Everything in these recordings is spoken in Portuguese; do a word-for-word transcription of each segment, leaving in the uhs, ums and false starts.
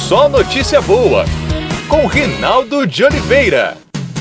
Só Notícia Boa, com Rinaldo de Oliveira.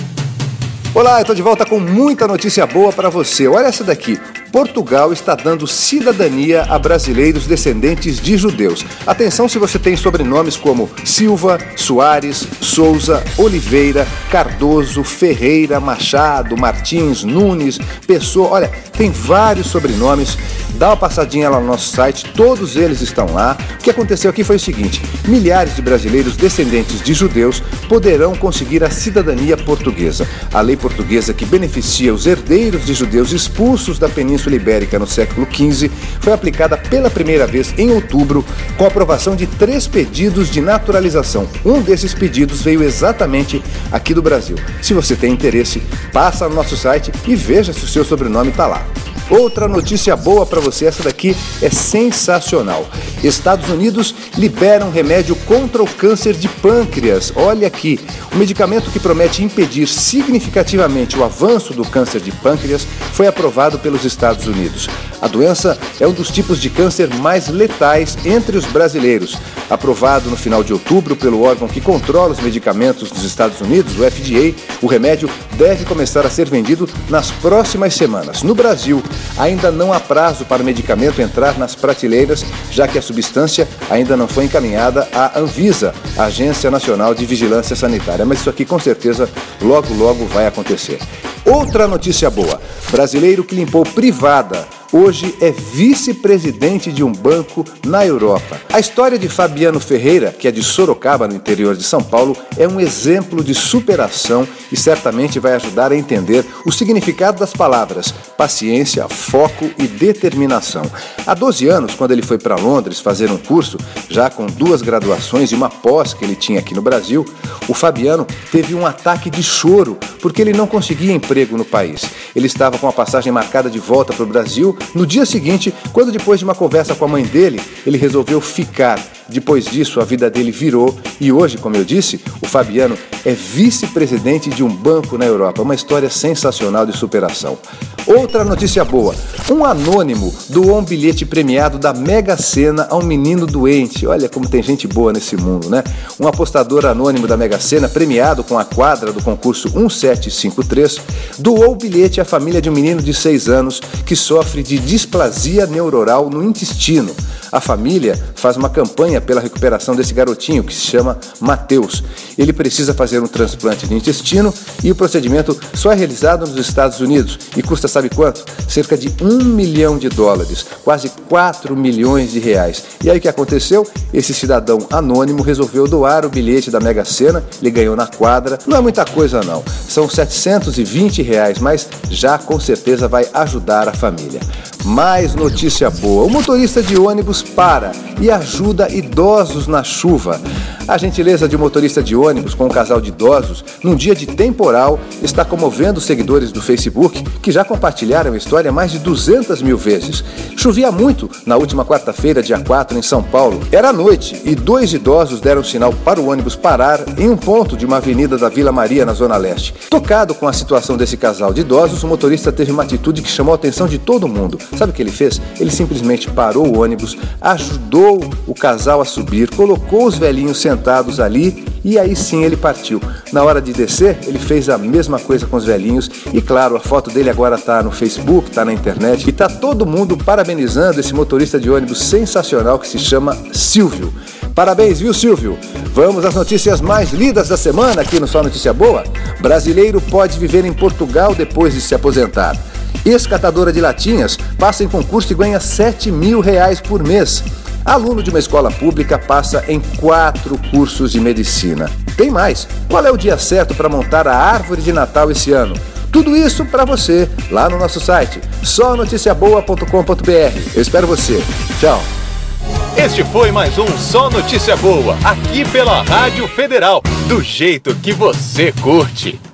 Olá, eu estou de volta com muita notícia boa para você. Olha essa daqui. Portugal está dando cidadania a brasileiros descendentes de judeus. Atenção se você tem sobrenomes como Silva, Soares, Souza, Oliveira, Cardoso, Ferreira, Machado, Martins, Nunes, Pessoa. Olha, tem vários sobrenomes. Dá uma passadinha lá no nosso site, todos eles estão lá. O que aconteceu aqui foi o seguinte: milhares de brasileiros descendentes de judeus poderão conseguir a cidadania portuguesa. A lei portuguesa que beneficia os herdeiros de judeus expulsos da Península Ibérica no século quinze foi aplicada pela primeira vez em outubro, com a aprovação de três pedidos de naturalização. Um desses pedidos veio exatamente aqui do Brasil. Se você tem interesse, passa no nosso site e veja se o seu sobrenome está lá. Outra notícia boa para você, essa daqui é sensacional. Estados Unidos liberam remédio contra o câncer de pâncreas. Olha aqui, o medicamento que promete impedir significativamente o avanço do câncer de pâncreas foi aprovado pelos Estados Unidos. A doença é um dos tipos de câncer mais letais entre os brasileiros. Aprovado no final de outubro pelo órgão que controla os medicamentos dos Estados Unidos, o F D A, o remédio deve começar a ser vendido nas próximas semanas. No Brasil, ainda não há prazo para o medicamento entrar nas prateleiras, já que a substância ainda não foi encaminhada à Anvisa, a Agência Nacional de Vigilância Sanitária. Mas isso aqui com certeza logo, logo vai acontecer. Outra notícia boa: brasileiro que limpou privada hoje é vice-presidente de um banco na Europa. A história de Fabiano Ferreira, que é de Sorocaba, no interior de São Paulo, é um exemplo de superação e certamente vai ajudar a entender o significado das palavras paciência, foco e determinação. Há doze anos, quando ele foi para Londres fazer um curso, já com duas graduações e uma pós que ele tinha aqui no Brasil, o Fabiano teve um ataque de choro porque ele não conseguia emprego no país. Ele estava com a passagem marcada de volta para o Brasil no dia seguinte, quando depois de uma conversa com a mãe dele, ele resolveu ficar. Depois disso, a vida dele virou e hoje, como eu disse, o Fabiano é vice-presidente de um banco na Europa. Uma história sensacional de superação. Outra notícia boa: um anônimo doou um bilhete premiado da Mega Sena a um menino doente. Olha como tem gente boa nesse mundo, né? Um apostador anônimo da Mega Sena, premiado com a quadra do concurso um sete cinco três, doou o bilhete à família de um menino de seis anos que sofre de displasia neuronal no intestino. A família faz uma campanha pela recuperação desse garotinho, que se chama Matheus. Ele precisa fazer um transplante de intestino e o procedimento só é realizado nos Estados Unidos e custa, sabe quanto? Cerca de um milhão de dólares, quase quatro milhões de reais. E aí o que aconteceu? Esse cidadão anônimo resolveu doar o bilhete da Mega Sena, ele ganhou na quadra. Não é muita coisa não, são setecentos e vinte reais, mas já com certeza vai ajudar a família. Mais notícia boa: o motorista de ônibus para e ajuda idosos na chuva. A gentileza de um motorista de ônibus com um casal de idosos, num dia de temporal, está comovendo os seguidores do Facebook, que já compartilharam a história mais de duzentas mil vezes. Chovia muito na última quarta-feira, dia quatro, em São Paulo. Era noite e dois idosos deram sinal para o ônibus parar em um ponto de uma avenida da Vila Maria, na Zona Leste. Tocado com a situação desse casal de idosos, o motorista teve uma atitude que chamou a atenção de todo mundo. Sabe o que ele fez? Ele simplesmente parou o ônibus, ajudou o casal a subir, colocou os velhinhos sentados ali e aí sim ele partiu. Na hora de descer, ele fez a mesma coisa com os velhinhos e claro, a foto dele agora está no Facebook, está na internet e está todo mundo parabenizando esse motorista de ônibus sensacional que se chama Silvio. Parabéns, viu, Silvio? Vamos às notícias mais lidas da semana aqui no Só Notícia Boa. Brasileiro pode viver em Portugal depois de se aposentar. Ex-catadora de latinhas passa em concurso e ganha sete mil reais por mês. Aluno de uma escola pública passa em quatro cursos de medicina. Tem mais. Qual é o dia certo para montar a árvore de Natal esse ano? Tudo isso para você lá no nosso site, só noticia boa ponto com ponto b r. Eu espero você. Tchau. Este foi mais um Só Notícia Boa, aqui pela Rádio Federal, do jeito que você curte.